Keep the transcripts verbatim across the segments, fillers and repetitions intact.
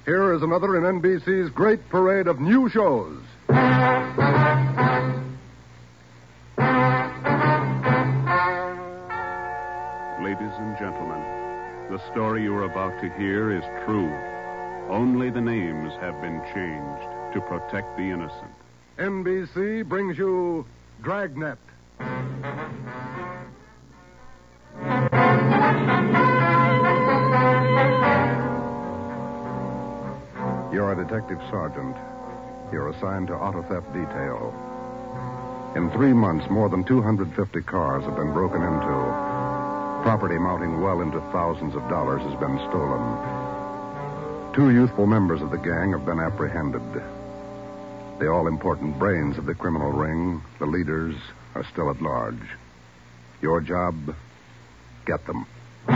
Here is another in N B C's great parade of new shows. Ladies and gentlemen, the story you are about to hear is true. Only the names have been changed to protect the innocent. N B C brings you Dragnet. You're a detective sergeant. You're assigned to auto theft detail. In three months, more than two hundred fifty cars have been broken into. Property mounting well into thousands of dollars has been stolen. Two youthful members of the gang have been apprehended. The all-important brains of the criminal ring, the leaders, are still at large. Your job, get them.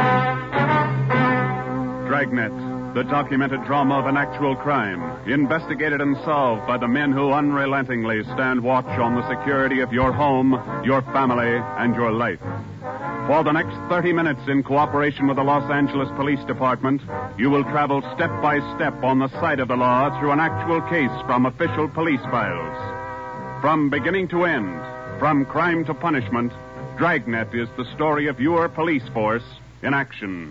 Dragnet, the documented drama of an actual crime, investigated and solved by the men who unrelentingly stand watch on the security of your home, your family, and your life. For the next thirty minutes, in cooperation with the Los Angeles Police Department, you will travel step by step on the side of the law through an actual case from official police files. From beginning to end, from crime to punishment, Dragnet is the story of your police force in action.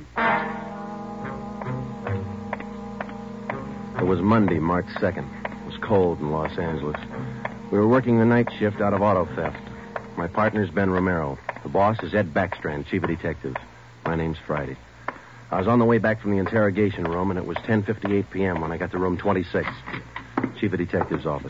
It was Monday, March second. It was cold in Los Angeles. We were working the night shift out of auto theft. My partner's Ben Romero. The boss is Ed Backstrand, chief of detectives. My name's Friday. I was on the way back from the interrogation room, and it was ten fifty-eight p.m. when I got to room twenty-six, chief of detectives' office.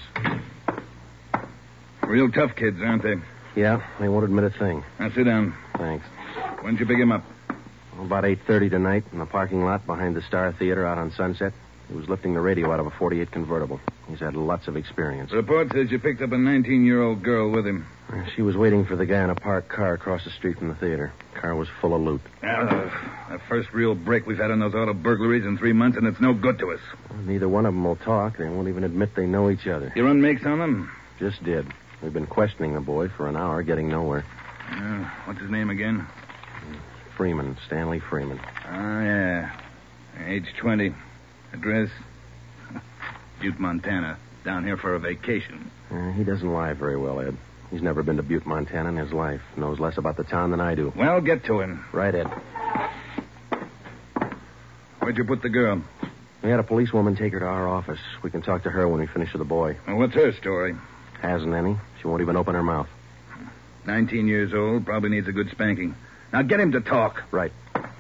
Real tough kids, aren't they? Yeah, they won't admit a thing. Now, sit down. Thanks. When'd you pick him up? About eight thirty tonight in the parking lot behind the Star Theater out on Sunset. He was lifting the radio out of a forty-eight convertible. He's had lots of experience. The report says you picked up a nineteen-year-old girl with him. She was waiting for the guy in a parked car across the street from the theater. The car was full of loot. Uh, the first real break we've had on those auto burglaries in three months, and it's no good to us. Well, neither one of them will talk. They won't even admit they know each other. You run makes on them? Just did. We've been questioning the boy for an hour, getting nowhere. Uh, what's his name again? Freeman, Stanley Freeman. Oh, yeah. Age twenty. Address? Butte, Montana. Down here for a vacation. Uh, he doesn't lie very well, Ed. He's never been to Butte, Montana in his life. Knows less about the town than I do. Well, get to him. Right, Ed. Where'd you put the girl? We had a policewoman take her to our office. We can talk to her when we finish with the boy. Well, what's her story? Hasn't any. She won't even open her mouth. Nineteen years old, probably needs a good spanking. Now get him to talk. Right.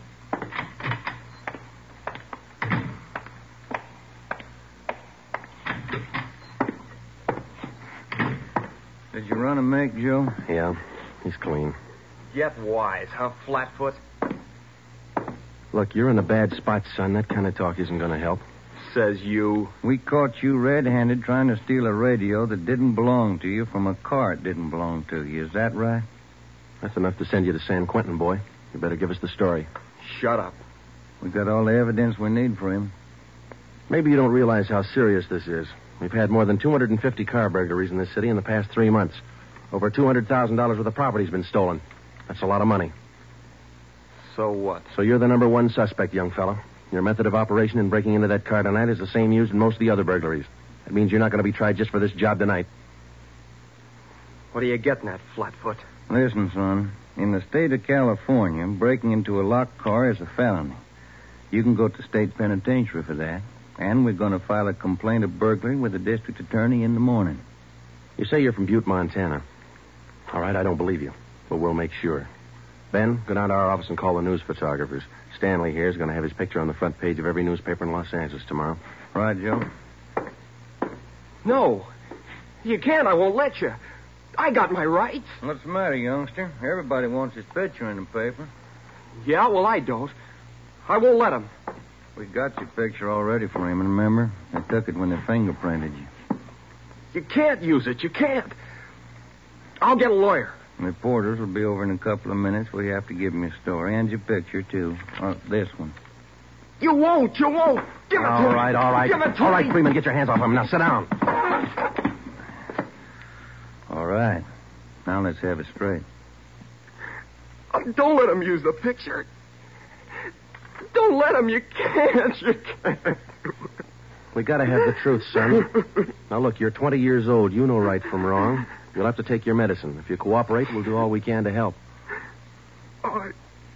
Did you run a make, Joe? Yeah, he's clean. Get wise, huh, Flatfoot? Look, you're in a bad spot, son. That kind of talk isn't going to help. Says you. We caught you red-handed trying to steal a radio that didn't belong to you from a car it didn't belong to you. Is that right? That's enough to send you to San Quentin, boy. You better give us the story. Shut up. We got all the evidence we need for him. Maybe you don't realize how serious this is. We've had more than two hundred fifty car burglaries in this city in the past three months. Over two hundred thousand dollars worth of property's been stolen. That's a lot of money. So what? So you're the number one suspect, young fella. Your method of operation in breaking into that car tonight is the same used in most of the other burglaries. That means you're not going to be tried just for this job tonight. What are you getting at, Flatfoot? Listen, son. In the state of California, breaking into a locked car is a felony. You can go to state penitentiary for that. And we're going to file a complaint of burglary with the district attorney in the morning. You say you're from Butte, Montana. All right, I don't believe you, but we'll make sure. Ben, go down to our office and call the news photographers. Stanley here is going to have his picture on the front page of every newspaper in Los Angeles tomorrow. Right, Joe? No. You can't. I won't let you. I got my rights. What's the matter, youngster? Everybody wants his picture in the paper. Yeah, well, I don't. I won't let him. We got your picture already for him, remember? They took it when they fingerprinted you. You can't use it. You can't. I'll get a lawyer. Reporters will be over in a couple of minutes. We have to give them your story and your picture, too. Uh, this one. You won't. You won't. Give it to me. All right, all right. Give it to all me. right, Freeman, get your hands off him. Now, sit down. All right. Now let's have it straight. Oh, don't let him use the picture. Don't let him. You can't. You can't. We gotta have the truth, son. Now, look, you're twenty years old. You know right from wrong. You'll have to take your medicine. If you cooperate, we'll do all we can to help. Oh,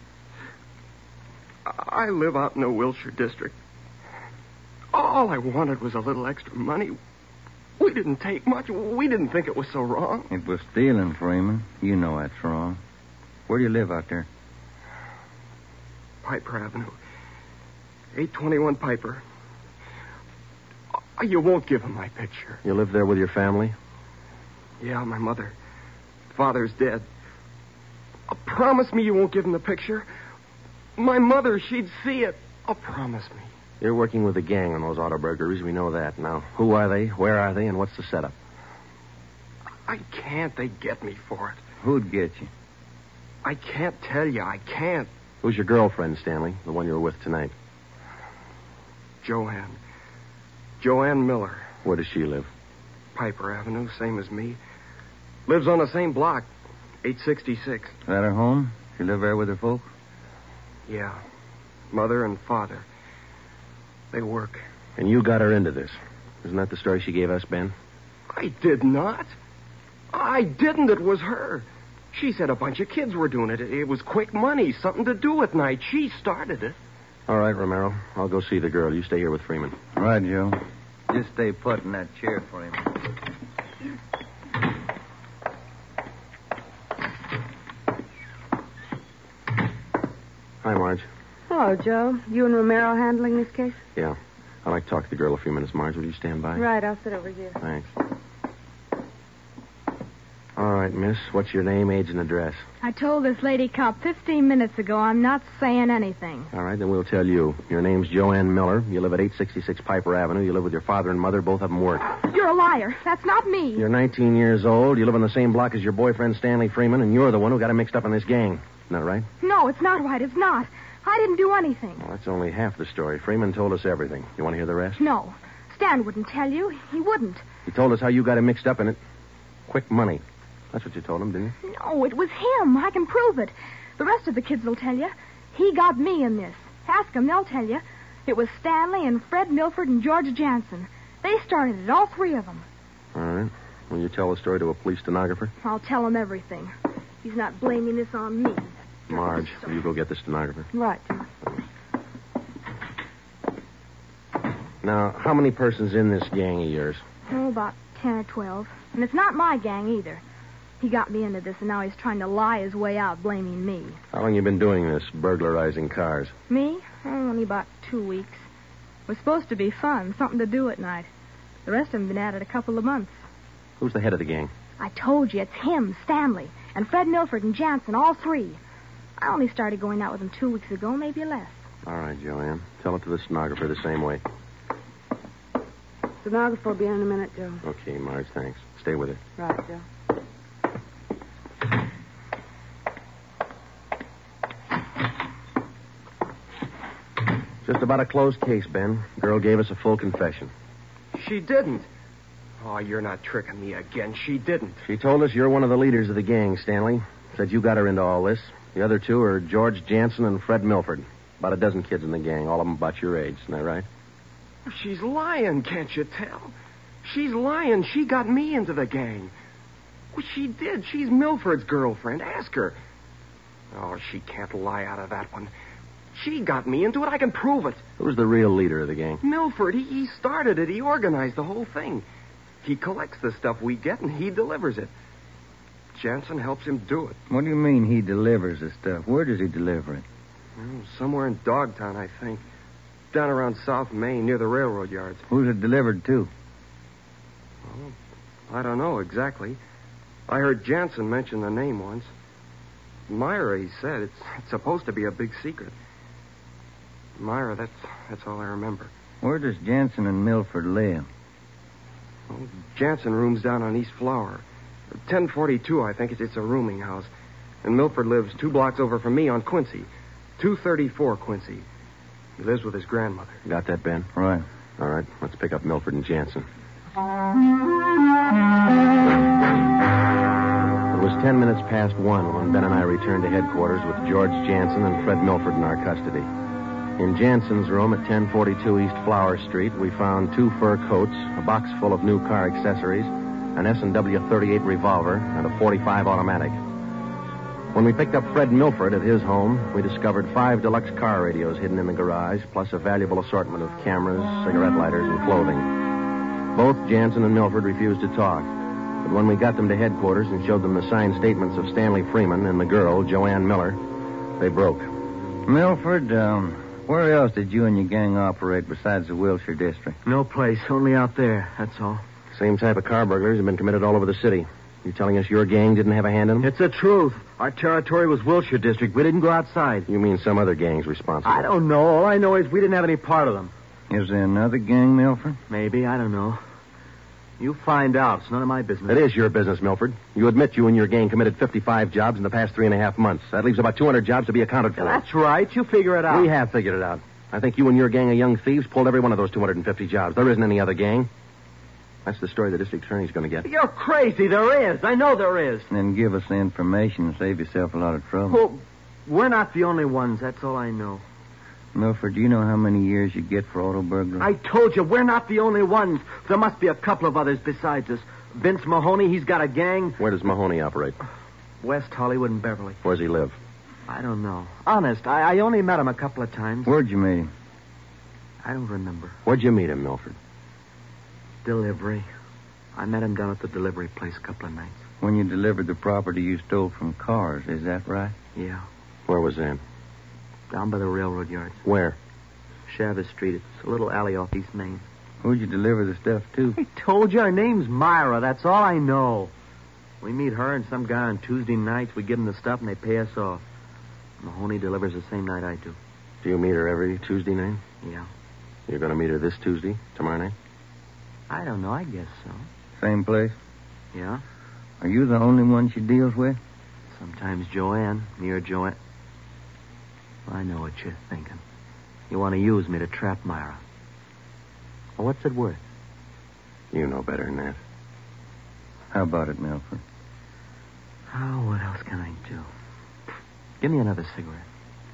I, I live out in the Wilshire district. All I wanted was a little extra money. We didn't take much. We didn't think it was so wrong. It was stealing, Freeman. You know that's wrong. Where do you live out there? Piper Avenue. eight twenty-one Piper. Oh, you won't give him my picture. You live there with your family? Yeah, my mother. Father's dead. Oh, promise me you won't give him the picture. My mother, she'd see it. Oh, promise me. You're working with a gang on those auto burglaries. We know that. Now, who are they? Where are they? And what's the setup? I can't. They get me for it. Who'd get you? I can't tell you. I can't. Who's your girlfriend, Stanley? The one you were with tonight? Joanne. Joanne Miller. Where does she live? Piper Avenue, same as me. Lives on the same block, eight sixty-six. Is that her home? She live there with her folks? Yeah. Mother and father. They work. And you got her into this. Isn't that the story she gave us, Ben? I did not. I didn't. It was her. She said a bunch of kids were doing it. It was quick money, something to do at night. She started it. All right, Romero. I'll go see the girl. You stay here with Freeman. All right, Joe. Just stay put in that chair for him. Hi, Marge. Hello, Joe. You and Romero handling this case? Yeah. I'd like to talk to the girl a few minutes, Marge. Will you stand by? Right, I'll sit over here. Thanks. All right, miss. What's your name, age, and address? I told this lady cop fifteen minutes ago I'm not saying anything. All right, then we'll tell you. Your name's Joanne Miller. You live at eight sixty-six Piper Avenue. You live with your father and mother. Both of them work. You're a liar. That's not me. You're nineteen years old. You live on the same block as your boyfriend, Stanley Freeman, and you're the one who got him mixed up in this gang. Isn't that right? No, it's not right. It's not. I didn't do anything. Well, that's only half the story. Freeman told us everything. You want to hear the rest? No. Stan wouldn't tell you. He wouldn't. He told us how you got him mixed up in it. Quick money. That's what you told him, didn't you? No, it was him. I can prove it. The rest of the kids will tell you. He got me in this. Ask them, they'll tell you. It was Stanley and Fred Milford and George Jansen. They started it, all three of them. All right. Will you tell the story to a police stenographer? I'll tell him everything. He's not blaming this on me. Marge, will you go get the stenographer? Right. Now, how many persons in this gang of yours? Oh, about ten or twelve. And it's not my gang either. He got me into this, and now he's trying to lie his way out, blaming me. How long you been doing this, burglarizing cars? Me? Oh, only about two weeks. It was supposed to be fun, something to do at night. The rest of them been at it a couple of months. Who's the head of the gang? I told you, it's him, Stanley, and Fred Milford and Jansen, all three. I only started going out with him two weeks ago, maybe less. All right, Joanne. Tell it to the stenographer the same way. Stenographer will be in in a minute, Joe. Okay, Marge, thanks. Stay with her. Right, Joe. Just about a closed case, Ben. Girl gave us a full confession. She didn't. Oh, you're not tricking me again. She didn't. She told us you're one of the leaders of the gang, Stanley. Said you got her into all this. The other two are George Jansen and Fred Milford. About a dozen kids in the gang, all of them about your age. Isn't that right? She's lying, can't you tell? She's lying. She got me into the gang. Well, she did. She's Milford's girlfriend. Ask her. Oh, she can't lie out of that one. She got me into it. I can prove it. Who's the real leader of the gang? Milford. He, he started it. He organized the whole thing. He collects the stuff we get, and he delivers it. Jansen helps him do it. What do you mean he delivers the stuff? Where does he deliver it? Well, somewhere in Dogtown, I think. Down around South Main, near the railroad yards. Who's it delivered to? Well, I don't know exactly. I heard Jansen mention the name once. Myra, he said. It's, it's supposed to be a big secret. Myra, that's that's all I remember. Where does Jansen and Milford live? Well, Jansen rooms down on East Flower. ten forty-two, I think. It's, it's a rooming house. And Milford lives two blocks over from me on Quincy. two thirty-four Quincy. He lives with his grandmother. Got that, Ben? Right. All right, let's pick up Milford and Jansen. It was ten minutes past one when Ben and I returned to headquarters with George Jansen and Fred Milford in our custody. In Jansen's room at ten forty-two East Flower Street, we found two fur coats, a box full of new car accessories, an S and W thirty-eight revolver, and a forty-five automatic. When we picked up Fred Milford at his home, we discovered five deluxe car radios hidden in the garage, plus a valuable assortment of cameras, cigarette lighters, and clothing. Both Jansen and Milford refused to talk, but when we got them to headquarters and showed them the signed statements of Stanley Freeman and the girl, Joanne Miller, they broke. Milford, um, where else did you and your gang operate besides the Wilshire district? No place, only out there, that's all. Same type of car burglaries have been committed all over the city. You telling us your gang didn't have a hand in them? It's the truth. Our territory was Wilshire district. We didn't go outside. You mean some other gang's responsible? I don't know. All I know is we didn't have any part of them. Is there another gang, Milford? Maybe, I don't know. You find out. It's none of my business. It is your business, Milford. You admit you and your gang committed fifty-five jobs in the past three and a half months. That leaves about two hundred jobs to be accounted for. That's right. You figure it out. We have figured it out. I think you and your gang of young thieves pulled every one of those two hundred fifty jobs. There isn't any other gang. That's the story the district attorney's going to get. You're crazy. There is. I know there is. Then give us the information and save yourself a lot of trouble. Well, we're not the only ones. That's all I know. Milford, do you know how many years you get for auto burglary? I told you, we're not the only ones. There must be a couple of others besides us. Vince Mahoney, he's got a gang. Where does Mahoney operate? West Hollywood and Beverly. Where does he live? I don't know. Honest, I, I only met him a couple of times. Where'd you meet him? I don't remember. Where'd you meet him, Milford? Delivery. I met him down at the delivery place a couple of nights. When you delivered the property you stole from cars, is that right? Yeah. Where was that? Down by the railroad yards. Where? Chavez Street. It's a little alley off East Main. Who'd you deliver the stuff to? I told you, her name's Myra. That's all I know. We meet her and some guy on Tuesday nights. We give them the stuff and they pay us off. Mahoney delivers the same night I do. Do you meet her every Tuesday night? Yeah. You're going to meet her this Tuesday, tomorrow night? I don't know. I guess so. Same place? Yeah. Are you the only one she deals with? Sometimes Joanne. Near Joanne. I know what you're thinking. You want to use me to trap Myra. Well, what's it worth? You know better than that. How about it, Milford? Oh, what else can I do? Give me another cigarette.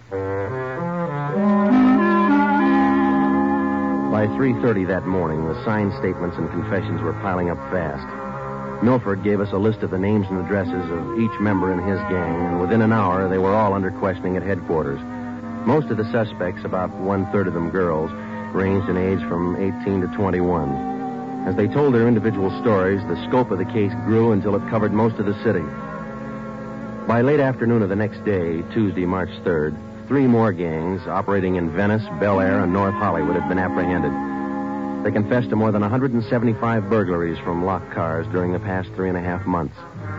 By three thirty that morning, the signed statements and confessions were piling up fast. Milford gave us a list of the names and addresses of each member in his gang, and within an hour, they were all under questioning at headquarters. Most of the suspects, about one-third of them girls, ranged in age from eighteen to twenty-one. As they told their individual stories, the scope of the case grew until it covered most of the city. By late afternoon of the next day, Tuesday, March third, three more gangs operating in Venice, Bel Air, and North Hollywood had been apprehended. They confessed to more than one hundred seventy-five burglaries from locked cars during the past three and a half months.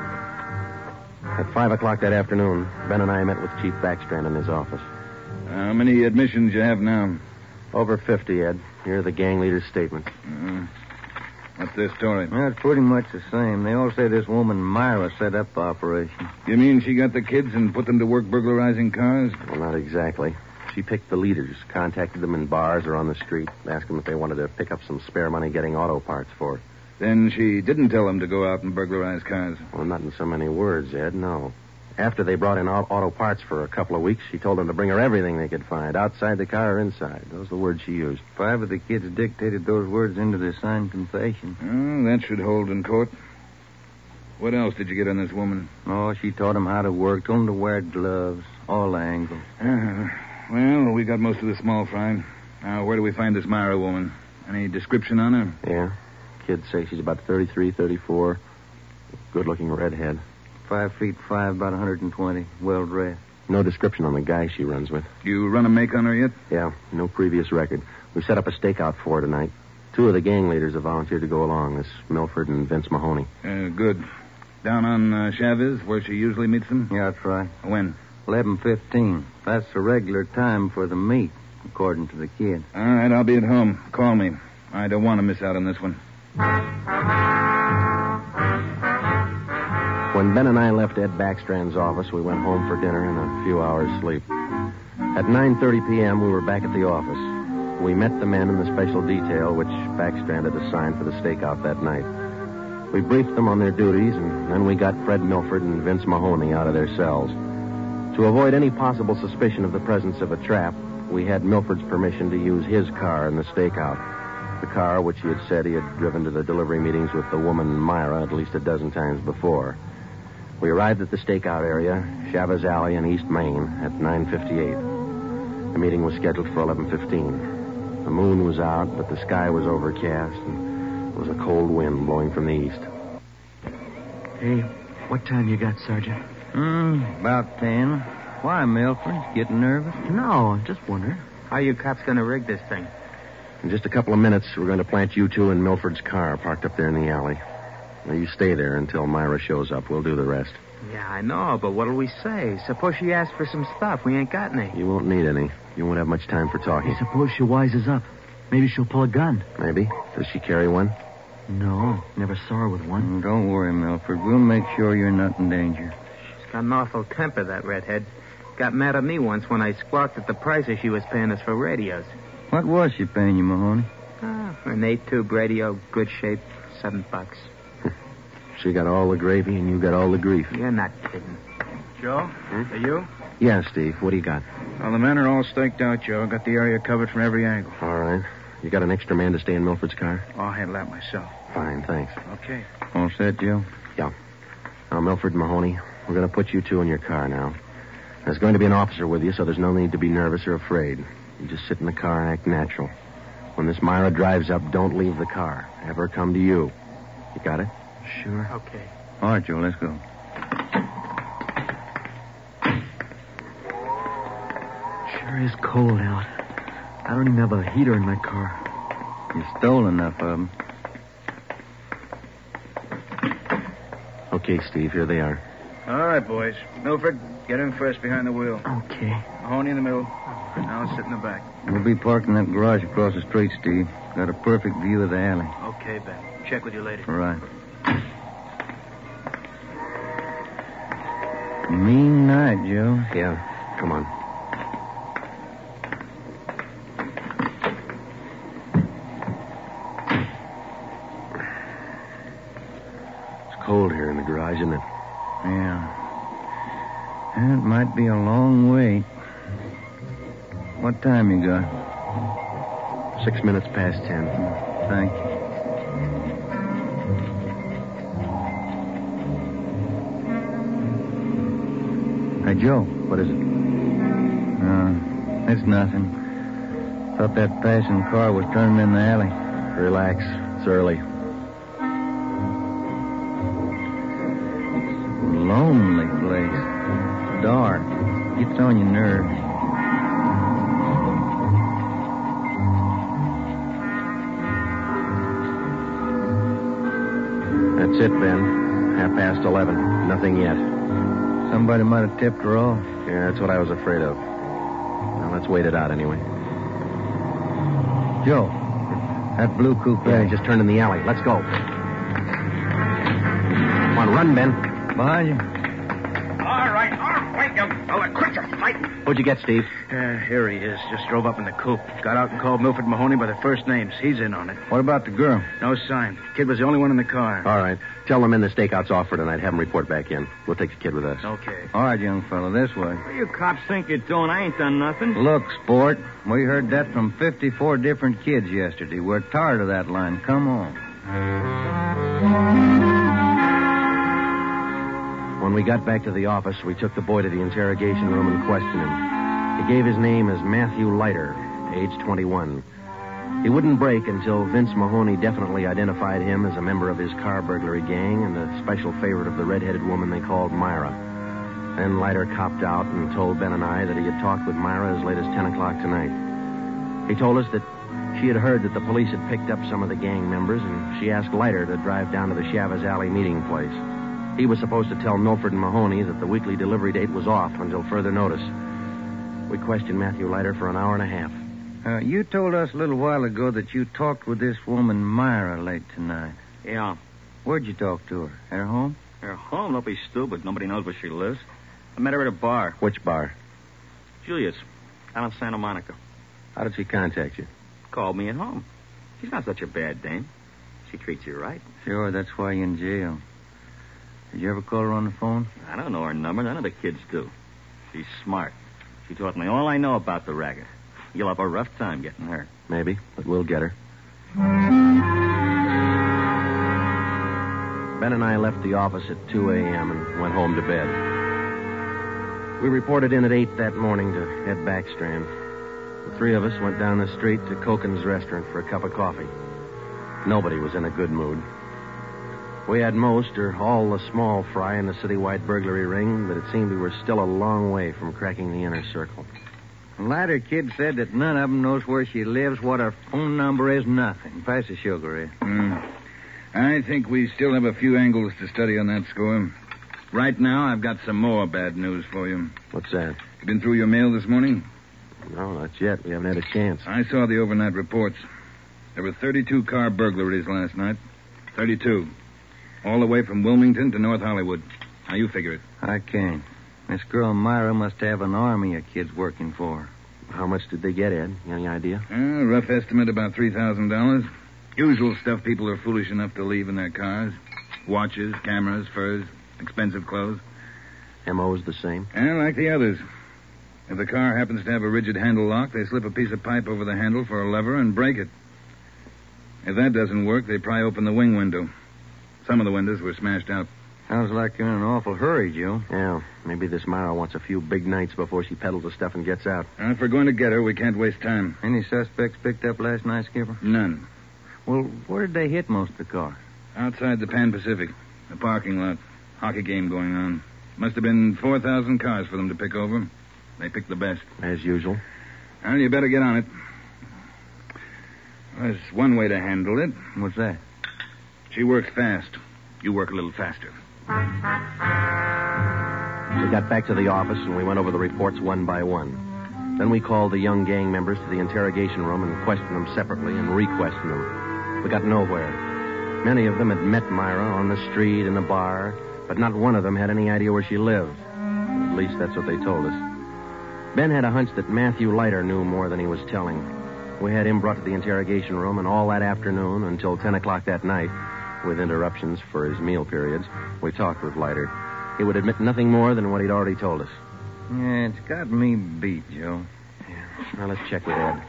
At five o'clock that afternoon, Ben and I met with Chief Backstrand in his office. How many admissions you have now? Over fifty, Ed. Here are the gang leader's statements. Uh, what's their story? Well, it's pretty much the same. They all say this woman Myra set up the operation. You mean she got the kids and put them to work burglarizing cars? Well, not exactly. She picked the leaders, contacted them in bars or on the street, asked them if they wanted to pick up some spare money getting auto parts for it. Then she didn't tell them to go out and burglarize cars. Well, not in so many words, Ed, no. After they brought in auto parts for a couple of weeks, she told them to bring her everything they could find, outside the car or inside. Those are the words she used. Five of the kids dictated those words into their signed confession. Oh, that should hold in court. What else did you get on this woman? Oh, she taught them how to work, told them to wear gloves, all angles. Uh, well, we got most of the small fry. Now, where do we find this Myra woman? Any description on her? Yeah. Kids say she's about thirty-three, thirty-four. Good-looking redhead. Five feet five, about one hundred twenty. Well-dressed. No description on the guy she runs with. You run a make on her yet? Yeah, no previous record. We set up a stakeout for her tonight. Two of the gang leaders have volunteered to go along. This Milford and Vince Mahoney. Uh, good. Down on uh, Chavez, where she usually meets them? Yeah, that's right. When? eleven fifteen. That's the regular time for the meet, according to the kid. All right, I'll be at home. Call me. I don't want to miss out on this one. When Ben and I left Ed Backstrand's office, we went home for dinner and a few hours' sleep. At nine thirty p.m., we were back at the office. We met the men in the special detail which Backstrand had assigned for the stakeout that night. We briefed them on their duties, and then we got Fred Milford and Vince Mahoney out of their cells. To avoid any possible suspicion of the presence of a trap, we had Milford's permission to use his car in the stakeout. The car which he had said he had driven to the delivery meetings with the woman Myra at least a dozen times before. We arrived at the stakeout area, Chavez Alley in East Main, at nine fifty-eight. The meeting was scheduled for eleven fifteen. The moon was out, but the sky was overcast, and there was a cold wind blowing from the east. Hey, what time you got, Sergeant? Hmm, about ten. Why, Milford? Getting nervous? No, I'm just wondering. How you cops going to rig this thing? In just a couple of minutes, we're going to plant you two in Milford's car, parked up there in the alley. Now, you stay there until Myra shows up. We'll do the rest. Yeah, I know, but what'll we say? Suppose she asks for some stuff. We ain't got any. You won't need any. You won't have much time for talking. Hey, suppose she wises up. Maybe she'll pull a gun. Maybe. Does she carry one? No, never saw her with one. Mm, Don't worry, Milford. We'll make sure you're not in danger. She's got an awful temper, that redhead. Got mad at me once when I squawked at the prices she was paying us for radios. What was she paying you, Mahoney? Ah, for an eight-tube radio, good shape, seven bucks. She got all the gravy and you got all the grief. You're not kidding. Joe? Hmm? Are you? Yeah, Steve. What do you got? Well, the men are all staked out, Joe. Got the area covered from every angle. All right. You got an extra man to stay in Milford's car? I'll handle that myself. Fine, thanks. Okay. All set, Joe? Yeah. Now, Milford and Mahoney, we're going to put you two in your car now. There's going to be an officer with you, so there's no need to be nervous or afraid. You just sit in the car and act natural. When this Myra drives up, don't leave the car. Have her come to you. You got it? Sure. Okay. All right, Joe, let's go. Sure is cold out. I don't even have a heater in my car. You stole enough of them. Okay, Steve, here they are. All right, boys. Milford, get in first behind the wheel. Okay. Mahoney in the middle. Now I'll sit in the back. We'll be parked in that garage across the street, Steve. Got a perfect view of the alley. Okay, Ben. Check with you later. All right. Mean night, Joe. Yeah, come on. It's cold here in the garage, isn't it? Yeah. It might be a long wait. What time you got? Six minutes past ten. Thank you. Hey, Joe. What is it? Uh, it's nothing. Thought that passing car was turning in the alley. Relax. It's early. Lonely place. Dark. Gets on your nerves. That's it, Ben. Half past eleven. Nothing yet. Somebody might have tipped her off. Yeah, that's what I was afraid of. Now, let's wait it out anyway. Joe, that blue coupe. Yeah, he just turned in the alley. Let's go. Come on, run, Ben. Behind you. All right, all right, you fella. Quit your fighting. What'd you get, Steve? Yeah, here he is. Just drove up in the coupe. Got out and called Milford Mahoney by their first names. He's in on it. What about the girl? No sign. Kid was the only one in the car. All right. Tell them in the stakeout's off for tonight. Have them report back in. We'll take the kid with us. Okay. All right, young fellow, this way. What do you cops think you're doing? I ain't done nothing. Look, sport, we heard that from fifty-four different kids yesterday. We're tired of that line. Come on. When we got back to the office, we took the boy to the interrogation room and questioned him. He gave his name as Matthew Leiter, age twenty-one. He wouldn't break until Vince Mahoney definitely identified him as a member of his car burglary gang and a special favorite of the red-headed woman they called Myra. Then Leiter copped out and told Ben and I that he had talked with Myra as late as ten o'clock tonight. He told us that she had heard that the police had picked up some of the gang members, and she asked Leiter to drive down to the Chavez Alley meeting place. He was supposed to tell Milford and Mahoney that the weekly delivery date was off until further notice. We questioned Matthew Leiter for an hour and a half. Uh, you told us a little while ago that you talked with this woman, Myra, late tonight. Yeah. Where'd you talk to her? At her home? Her home? Don't be stupid. Nobody knows where she lives. I met her at a bar. Which bar? Julius. Out in Santa Monica. How did she contact you? Called me at home. She's not such a bad dame. She treats you right. Sure, that's why you're in jail. Did you ever call her on the phone? I don't know her number. None of the kids do. She's smart. She taught me all I know about the racket. You'll have a rough time getting her. Maybe, but we'll get her. Ben and I left the office at two a.m. and went home to bed. We reported in at eight that morning to Ed Backstrand. The three of us went down the street to Koken's restaurant for a cup of coffee. Nobody was in a good mood. We had most or all the small fry in the citywide burglary ring, but it seemed we were still a long way from cracking the inner circle. The latter kid said that none of them knows where she lives, what her phone number is, nothing. Pass the sugar, Ed. Mm. I think we still have a few angles to study on that score. Right now, I've got some more bad news for you. What's that? You been through your mail this morning? No, not yet. We haven't had a chance. I saw the overnight reports. There were thirty-two car burglaries last night. thirty-two. All the way from Wilmington to North Hollywood. Now, you figure it. I can't. This girl Myra must have an army of kids working for her. How much did they get, Ed? Any idea? Uh, rough estimate, about three thousand dollars. Usual stuff people are foolish enough to leave in their cars. Watches, cameras, furs, expensive clothes. M O's the same? And like the others. If the car happens to have a rigid handle lock, they slip a piece of pipe over the handle for a lever and break it. If that doesn't work, they pry open the wing window. Some of the windows were smashed out. Sounds like you're in an awful hurry, Joe. Yeah, maybe this Myra wants a few big nights before she peddles the stuff and gets out. Uh, if we're going to get her, we can't waste time. Any suspects picked up last night, Skipper? None. Well, where did they hit most of the cars? Outside the Pan Pacific. The parking lot. Hockey game going on. Must have been four thousand cars for them to pick over. They picked the best. As usual. Well, you better get on it. There's one way to handle it. What's that? She works fast. You work a little faster. We got back to the office and we went over the reports one by one. Then we called the young gang members to the interrogation room and questioned them separately and re-questioned them. We got nowhere. Many of them had met Myra on the street, in a bar, but not one of them had any idea where she lived. At least that's what they told us. Ben had a hunch that Matthew Leiter knew more than he was telling. We had him brought to the interrogation room, and all that afternoon until ten o'clock that night, with interruptions for his meal periods, we talked with Leiter. He would admit nothing more than what he'd already told us. Yeah, it's got me beat, Joe. Yeah. Now let's check with Ed.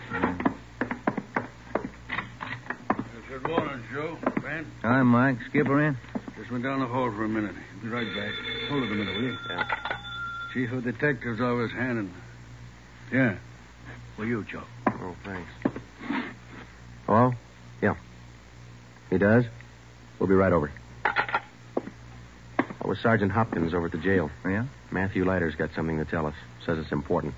Good morning, Joe. Ben? Hi, Mike. Skipper in? Just went down the hall for a minute. Be right back. Hold it a minute, will you? Yeah. Chief of Detectives always handing. Yeah. For you, Joe. Oh, thanks. Hello? Yeah. He does? We'll be right over. That was Sergeant Hopkins over at the jail. Yeah? Matthew Leiter's got something to tell us. Says it's important.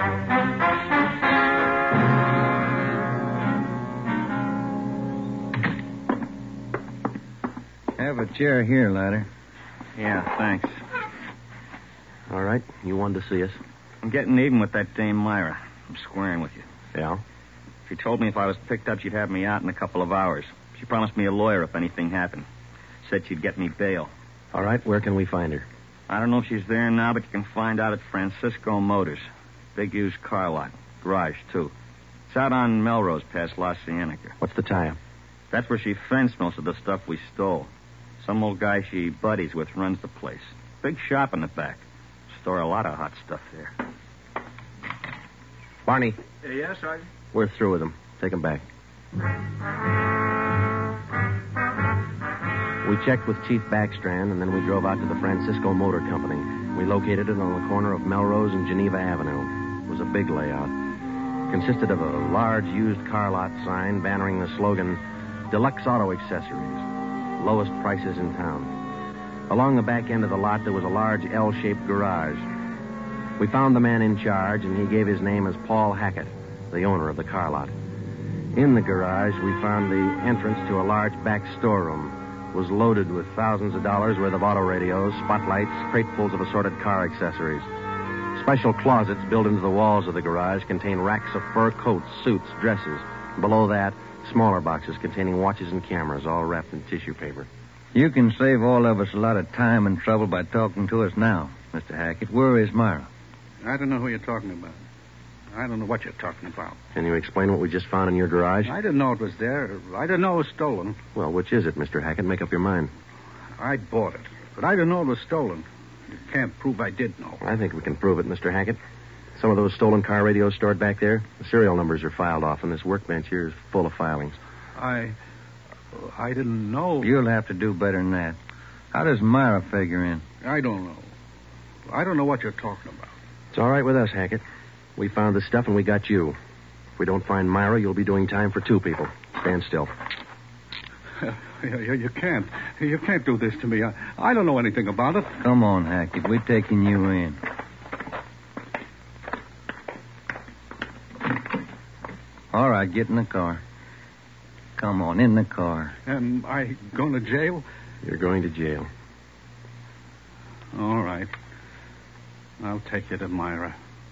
Have a chair here, Leiter. Yeah, thanks. All right. You wanted to see us. I'm getting even with that dame Myra. I'm squaring with you. Yeah? She told me if I was picked up, she'd have me out in a couple of hours. She promised me a lawyer if anything happened. Said she'd get me bail. All right. Where can we find her? I don't know if she's there now, but you can find out at Francisco Motors. Big used car lot. Garage, too. It's out on Melrose past La Cienega. What's the tie-up? That's where she fenced most of the stuff we stole. Some old guy she buddies with runs the place. Big shop in the back. Store a lot of hot stuff there. Barney. Uh, yes, Sergeant? We're through with him. Take him back. We checked with Chief Backstrand, and then we drove out to the Francisco Motor Company. We located it on the corner of Melrose and Geneva Avenue. It was a big layout. It consisted of a large used car lot sign bannering the slogan, Deluxe Auto Accessories, lowest prices in town. Along the back end of the lot, there was a large L-shaped garage. We found the man in charge, and he gave his name as Paul Hackett, the owner of the car lot. In the garage, we found the entrance to a large back storeroom. It was loaded with thousands of dollars worth of auto radios, spotlights, cratefuls of assorted car accessories. Special closets built into the walls of the garage contain racks of fur coats, suits, dresses. Below that, smaller boxes containing watches and cameras, all wrapped in tissue paper. You can save all of us a lot of time and trouble by talking to us now, Mister Hackett. Where is Myra? I don't know who you're talking about. I don't know what you're talking about. Can you explain what we just found in your garage? I didn't know it was there. I didn't know it was stolen. Well, which is it, Mister Hackett? Make up your mind. I bought it, but I didn't know it was stolen. You can't prove I did know. I think we can prove it, Mister Hackett. Some of those stolen car radios stored back there, the serial numbers are filed off, and this workbench here is full of filings. I... I didn't know. You'll have to do better than that. How does Myra figure in? I don't know. I don't know what you're talking about. It's all right with us, Hackett. We found the stuff and we got you. If we don't find Myra, you'll be doing time for two people. Stand still. You, you, you can't. You can't do this to me. I, I don't know anything about it. Come on, Hackett. We're taking you in. All right, get in the car. Come on, in the car. Am I going to jail? You're going to jail. All right. I'll take you to Myra.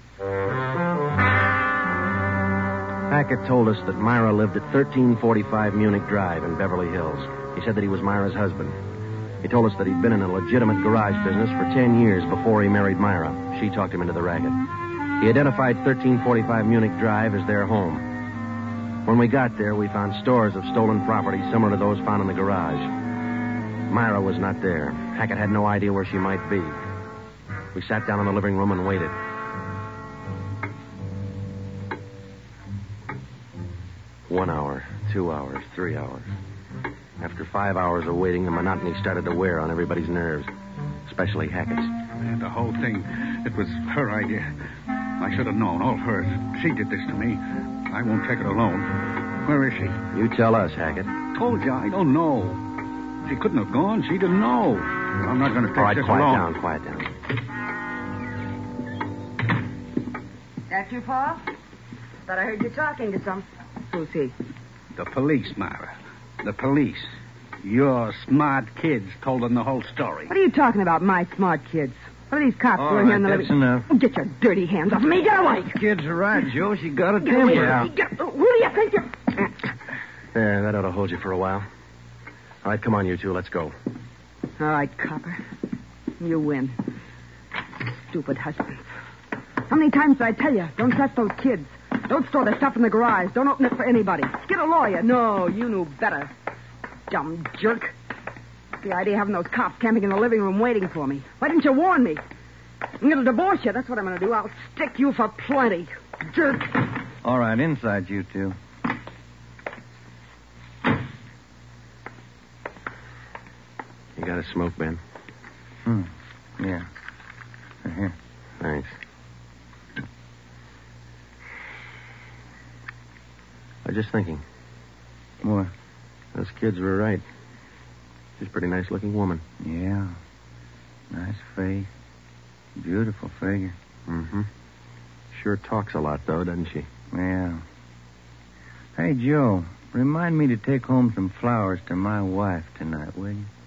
Hackett told us that Myra lived at thirteen forty-five Munich Drive in Beverly Hills. He said that he was Myra's husband. He told us that he'd been in a legitimate garage business for ten years before he married Myra. She talked him into the racket. He identified thirteen forty-five Munich Drive as their home. When we got there, we found stores of stolen property similar to those found in the garage. Myra was not there. Hackett had no idea where she might be. We sat down in the living room and waited. One hour, two hours, three hours. After five hours of waiting, the monotony started to wear on everybody's nerves, especially Hackett's. And the whole thing, it was her idea. I should have known, all hers. She did this to me. I won't take it alone. Where is she? You tell us, Hackett. Told you, I don't know. She couldn't have gone. She didn't know. I'm not going to take All right, this quiet alone. down, quiet down. That you, Paul? Thought I heard you talking to some. Who's he? The police, Myra. The police. Your smart kids told them the whole story. What are you talking about, my smart kids? What are these cops All doing right, here in the that's living... enough. Get your dirty hands off me. Get away. Kids are right, Joe. She got a Get away. temper. Get, who do you think you're... There, that ought to hold you for a while. All right, come on, you two. Let's go. All right, copper. You win. Stupid husbands. How many times did I tell you? Don't trust those kids. Don't store their stuff in the garage. Don't open it for anybody. Get a lawyer. No, you knew better. Dumb jerk. The idea of having those cops camping in the living room waiting for me. Why didn't you warn me? I'm going to divorce you. That's what I'm going to do. I'll stick you for plenty. Jerk. All right, inside you two. You got a smoke, Ben? Hmm. Yeah. Here. Thanks. I was just thinking. What? Those kids were right. She's a pretty nice-looking woman. Yeah. Nice face. Beautiful figure. Mm-hmm. Sure talks a lot, though, doesn't she? Yeah. Hey, Joe, remind me to take home some flowers to my wife tonight, will you?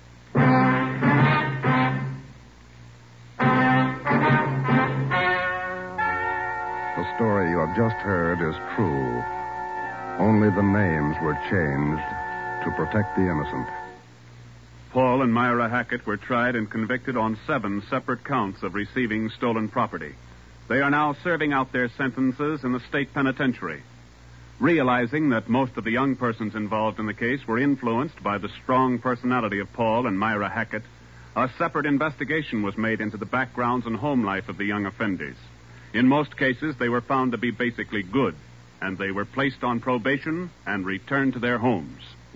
The story you have just heard is true. Only the names were changed to protect the innocent. Paul and Myra Hackett were tried and convicted on seven separate counts of receiving stolen property. They are now serving out their sentences in the state penitentiary. Realizing that most of the young persons involved in the case were influenced by the strong personality of Paul and Myra Hackett, a separate investigation was made into the backgrounds and home life of the young offenders. In most cases, they were found to be basically good, and they were placed on probation and returned to their homes.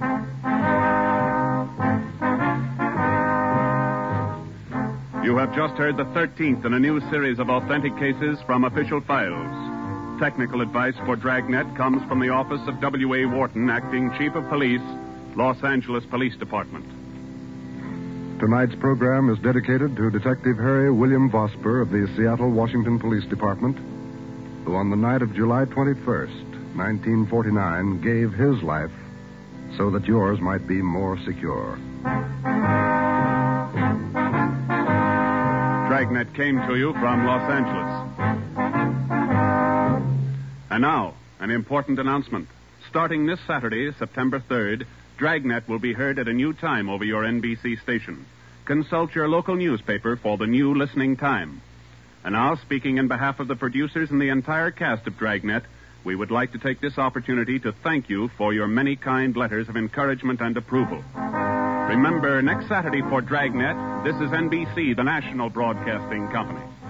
You have just heard the thirteenth in a new series of authentic cases from official files. Technical advice for Dragnet comes from the office of W A. Wharton, Acting Chief of Police, Los Angeles Police Department. Tonight's program is dedicated to Detective Harry William Vosper of the Seattle, Washington Police Department, who on the night of July twenty-first, nineteen forty-nine, gave his life so that yours might be more secure. Dragnet came to you from Los Angeles. And now, an important announcement. Starting this Saturday, September third, Dragnet will be heard at a new time over your N B C station. Consult your local newspaper for the new listening time. And now, speaking in behalf of the producers and the entire cast of Dragnet, we would like to take this opportunity to thank you for your many kind letters of encouragement and approval. Remember, next Saturday for Dragnet, this is N B C, the national broadcasting company.